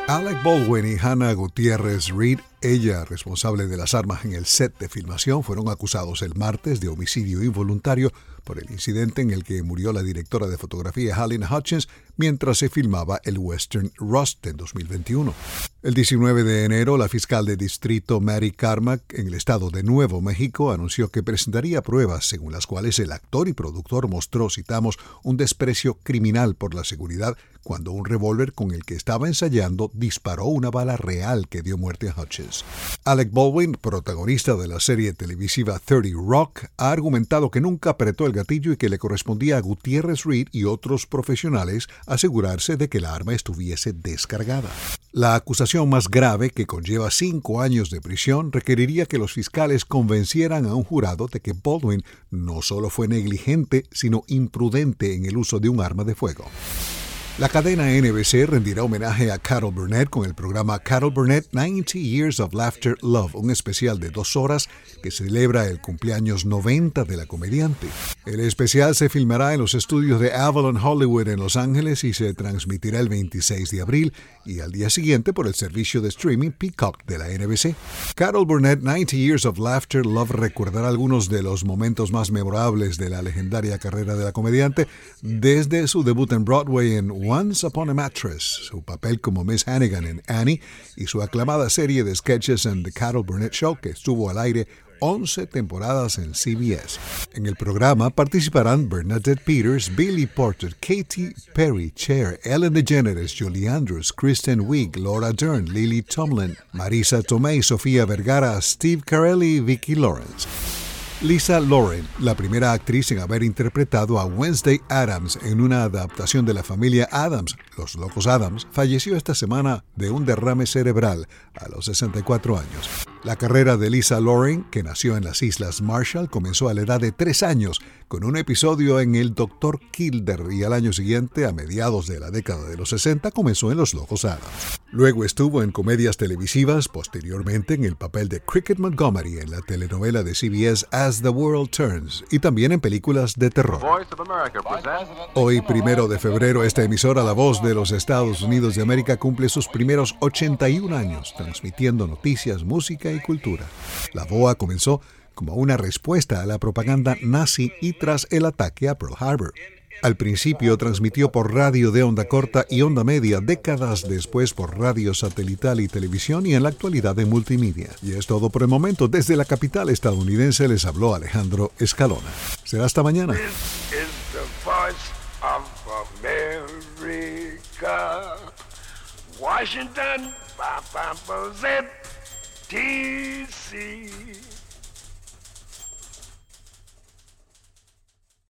Alec Baldwin y Hannah Gutiérrez Reed, ella responsable de las armas en el set de filmación, fueron acusados el martes de homicidio involuntario por el incidente en el que murió la directora de fotografía Halyna Hutchins mientras se filmaba el western Rust en 2021. El 19 de enero, la fiscal de distrito Mary Carmack en el estado de Nuevo México anunció que presentaría pruebas según las cuales el actor y productor mostró, citamos, un desprecio criminal por la seguridad cuando un revólver con el que estaba ensayando disparó una bala real que dio muerte a Hutchins. Alec Baldwin, protagonista de la serie televisiva 30 Rock, ha argumentado que nunca apretó el gatillo y que le correspondía a Gutiérrez Reed y otros profesionales asegurarse de que la arma estuviese descargada. La acusación más grave, que conlleva 5 años de prisión, requeriría que los fiscales convencieran a un jurado de que Baldwin no solo fue negligente, sino imprudente en el uso de un arma de fuego. La cadena NBC rendirá homenaje a Carol Burnett con el programa Carol Burnett 90 Years of Laughter Love, un especial de 2 horas que celebra el cumpleaños 90 de la comediante. El especial se filmará en los estudios de Avalon Hollywood en Los Ángeles y se transmitirá el 26 de abril y al día siguiente por el servicio de streaming Peacock de la NBC. Carol Burnett 90 Years of Laughter Love recordará algunos de los momentos más memorables de la legendaria carrera de la comediante, desde su debut en Broadway en Once Upon a Mattress, su papel como Miss Hannigan en Annie y su aclamada serie de sketches en The Carol Burnett Show, que estuvo al aire 11 temporadas en CBS. En el programa participarán Bernadette Peters, Billy Porter, Katy Perry, Cher, Ellen DeGeneres, Julie Andrews, Kristen Wiig, Laura Dern, Lily Tomlin, Marisa Tomei, Sofía Vergara, Steve Carell y Vicki Lawrence. Lisa Loren, la primera actriz en haber interpretado a Wednesday Addams en una adaptación de la familia Addams, Los Locos Addams, falleció esta semana de un derrame cerebral a los 64 años. La carrera de Lisa Loren, que nació en las Islas Marshall, comenzó a la edad de 3 años con un episodio en El Dr. Kildare y al año siguiente, a mediados de la década de los 60, comenzó en Los Locos Addams. Luego estuvo en comedias televisivas, posteriormente en el papel de Cricket Montgomery en la telenovela de CBS As the World Turns y también en películas de terror. Hoy, 1 de febrero, esta emisora La Voz de los Estados Unidos de América cumple sus primeros 81 años transmitiendo noticias, música y cultura. La VOA comenzó como una respuesta a la propaganda nazi y tras el ataque a Pearl Harbor. Al principio transmitió por radio de onda corta y onda media, décadas después por radio satelital y televisión y en la actualidad en multimedia. Y es todo por el momento. Desde la capital estadounidense les habló Alejandro Escalona. Será hasta mañana. This is the voice of America. Washington, DC.